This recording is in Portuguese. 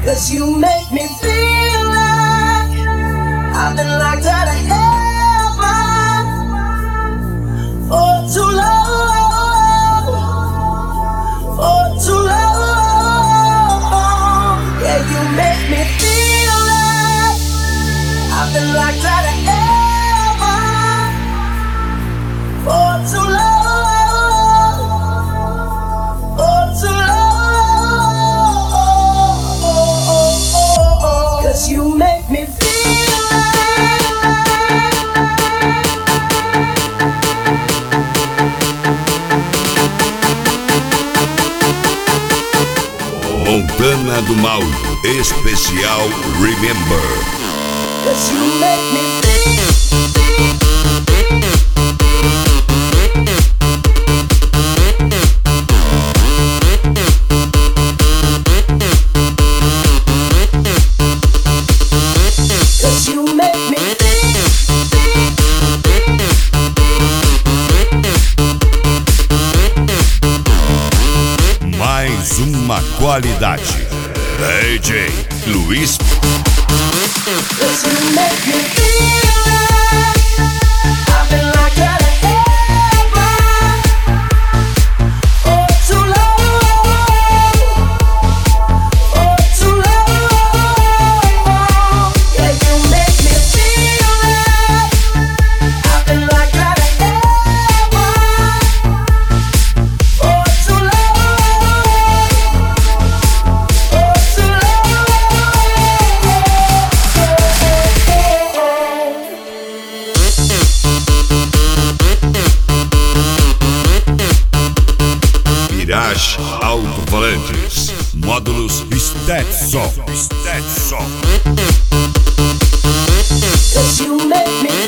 'Cause you make me feel like I've been locked out of heaven for too long, for too long. Yeah, you make me feel like I've been locked out of heaven for too long. You make me feel Montana do Mal, especial Remember. 'Cause you make me Mais uma qualidade. DJ Luiz. Mirage Alto-Falantes, módulos Stetson. 'Cause you make me